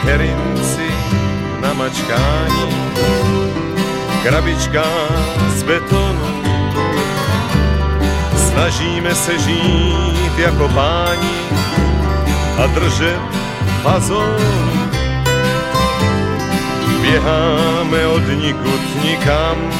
herinci na mačkání, krabička z betonu. Snažíme se žít jako páni a držet fazon. Běháme od nikud nikam,